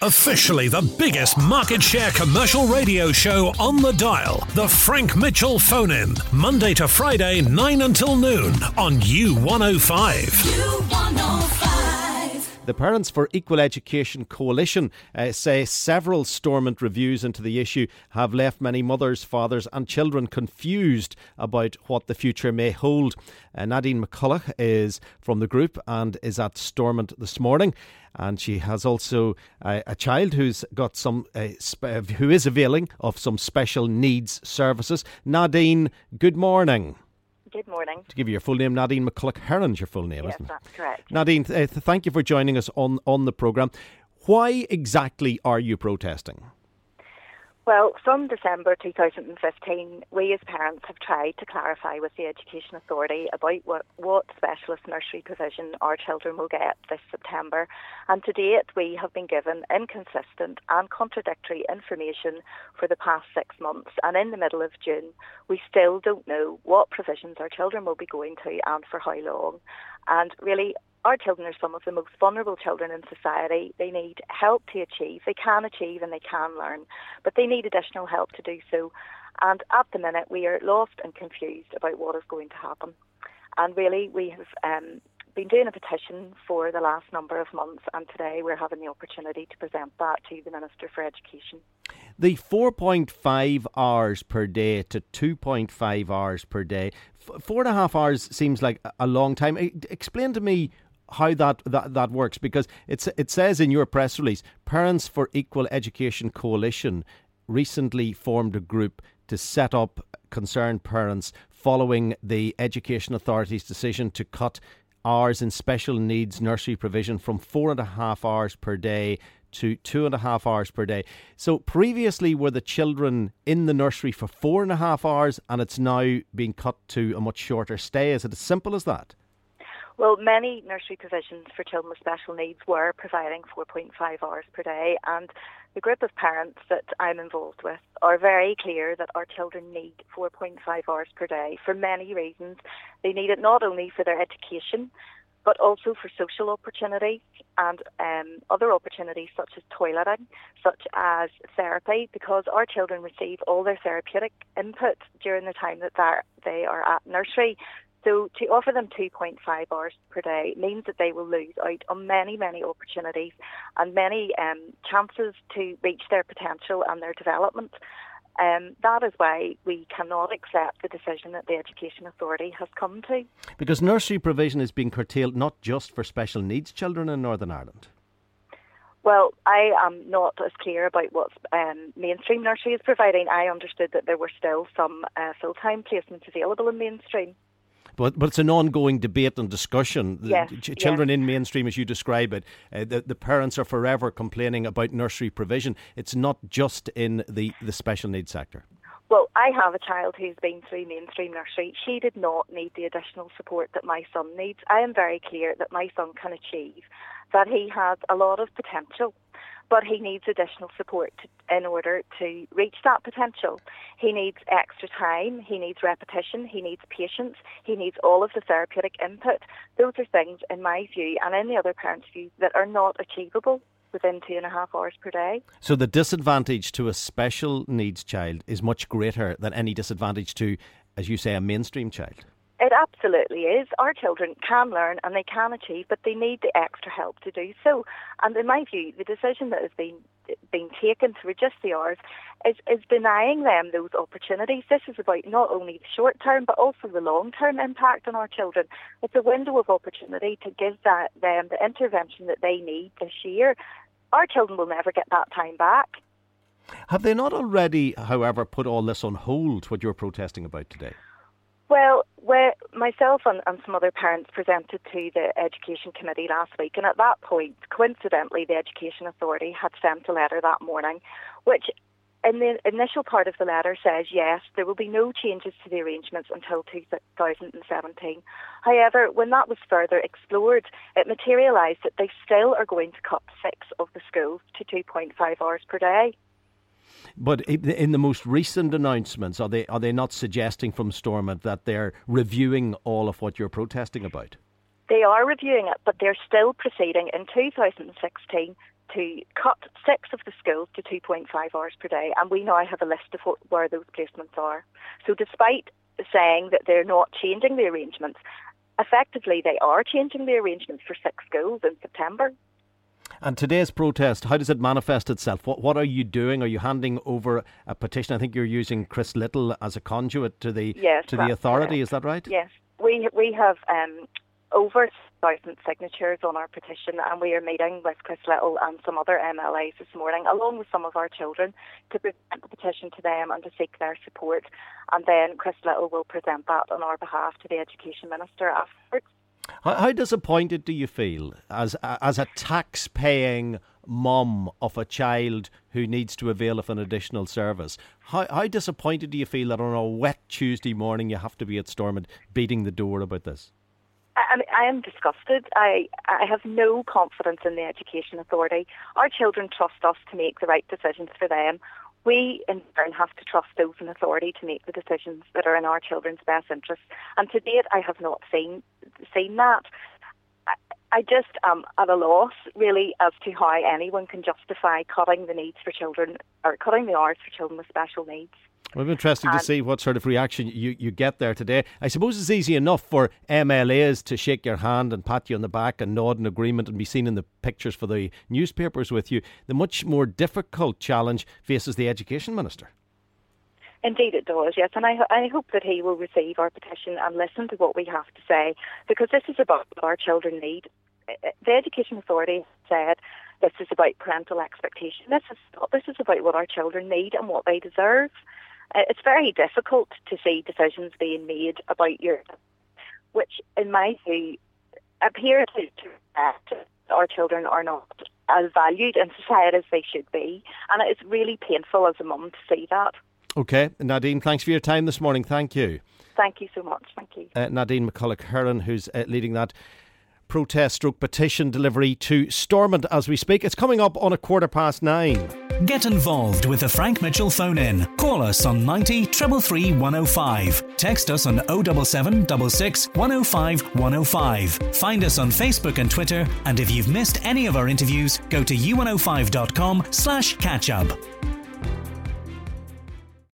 Officially the biggest market share commercial radio show on the dial. The Frank Mitchell Phone-In. Monday to Friday, 9 until noon on U105. U105. The Parents for Equal Education Coalition say several Stormont reviews into the issue have left many mothers, fathers and children confused about what the future may hold. Nadine McCulloch is from the group and is at Stormont this morning. And she has also a child who's got who is availing of some special needs services. Nadine, good morning. Good morning. To give you your full name, Nadine McCulloch Heron's your full name, yes, isn't it? That's correct. Nadine, thank you for joining us on the programme. Why exactly are you protesting? Well, from December 2015, we as parents have tried to clarify with the Education Authority about what specialist nursery provision our children will get this September. And to date, we have been given inconsistent and contradictory information for the past 6 months. And in the middle of June, we still don't know what provisions our children will be going to and for how long. And really, our children are some of the most vulnerable children in society. They need help to achieve. They can achieve and they can learn, but they need additional help to do so. And at the minute, we are lost and confused about what is going to happen. And really, we have been doing a petition for the last number of months, and today we're having the opportunity to present that to the Minister for Education. The 4.5 hours per day to 2.5 hours per day, 4.5 hours seems like a long time. Explain to me how that works, because it says in your press release, Parents for Equal Education Coalition recently formed a group to set up concerned parents following the Education Authority's decision to cut hours in special needs nursery provision from 4.5 hours per day to 2.5 hours per day. So previously were the children in the nursery for 4.5 hours and it's now being cut to a much shorter stay. Is it as simple as that? Well, many nursery provisions for children with special needs were providing 4.5 hours per day, and the group of parents that I'm involved with are very clear that our children need 4.5 hours per day for many reasons. They need it not only for their education, but also for social opportunities and other opportunities such as toileting, such as therapy, because our children receive all their therapeutic input during the time that they are at nursery. So to offer them 2.5 hours per day means that they will lose out on many, many opportunities and many chances to reach their potential and their development. That is why we cannot accept the decision that the Education Authority has come to. Because nursery provision is being curtailed not just for special needs children in Northern Ireland. Well, I am not as clear about what mainstream nursery is providing. I understood that there were still some full-time placements available in mainstream. But it's an ongoing debate and discussion. Yes, children in mainstream, as you describe it, the parents are forever complaining about nursery provision. It's not just in the special needs sector. Well, I have a child who's been through mainstream nursery. She did not need the additional support that my son needs. I am very clear that my son can achieve, that he has a lot of potential, but he needs additional support in order to reach that potential. He needs extra time, he needs repetition, he needs patience, he needs all of the therapeutic input. Those are things, in my view, and in the other parents' view, that are not achievable within 2.5 hours per day. So the disadvantage to a special needs child is much greater than any disadvantage to, as you say, a mainstream child? It absolutely is. Our children can learn and they can achieve, but they need the extra help to do so. And in my view, the decision that has been taken to reduce the hours is denying them those opportunities. This is about not only the short term, but also the long term impact on our children. It's a window of opportunity to give them the intervention that they need this year. Our children will never get that time back. Have they not already, however, put all this on hold, what you're protesting about today? Well, myself and some other parents presented to the Education Committee last week, and at that point, coincidentally, the Education Authority had sent a letter that morning, which in the initial part of the letter says, yes, there will be no changes to the arrangements until 2017. However, when that was further explored, it materialised that they still are going to cut 6 of the schools to 2.5 hours per day. But in the most recent announcements, are they not suggesting from Stormont that they're reviewing all of what you're protesting about? They are reviewing it, but they're still proceeding in 2016 to cut 6 of the schools to 2.5 hours per day, and we now have a list of where those placements are. So despite saying that they're not changing the arrangements, effectively they are changing the arrangements for 6 schools in September. And today's protest, how does it manifest itself? What are you doing? Are you handing over a petition? I think you're using Chris Little as a conduit to the authority, is that right? Yes, we have over 1,000 signatures on our petition, and we are meeting with Chris Little and some other MLAs this morning, along with some of our children, to present the petition to them and to seek their support. And then Chris Little will present that on our behalf to the Education Minister afterwards. How disappointed do you feel as a tax-paying mum of a child who needs to avail of an additional service? How disappointed do you feel that on a wet Tuesday morning you have to be at Stormont beating the door about this? I am disgusted. I have no confidence in the Education Authority. Our children trust us to make the right decisions for them. We, in turn, have to trust those in authority to make the decisions that are in our children's best interests. And to date, I have not seen that. I just am at a loss, really, as to how anyone can justify cutting the needs for children, or cutting the hours for children with special needs. Well, it's interesting to see what sort of reaction you get there today. I suppose it's easy enough for MLAs to shake your hand and pat you on the back and nod in agreement and be seen in the pictures for the newspapers with you. The much more difficult challenge faces the Education Minister. Indeed it does, yes, and I hope that he will receive our petition and listen to what we have to say, because this is about what our children need. The Education Authority said this is about parental expectation. This is about what our children need and what they deserve. It's very difficult to see decisions being made about which, in my view, appear to our children are not as valued in society as they should be. And it's really painful as a mum to see that. OK, Nadine, thanks for your time this morning. Thank you. Thank you so much. Thank you. Nadine McCulloch-Heron, who's leading that protest/petition delivery to Stormont as we speak. It's coming up on 9:15. Get involved with the Frank Mitchell phone-in. Call us on 90 333 105. Text us on 077 66 105 105. Find us on Facebook and Twitter. And if you've missed any of our interviews, go to u105.com/catchup.